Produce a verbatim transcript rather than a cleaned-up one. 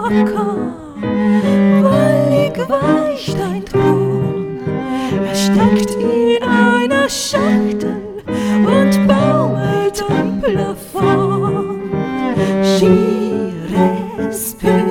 Acker, wallig weicht ein Thron. Er steckt in einer Schachtel und baumelt am Plafond. Chi respire.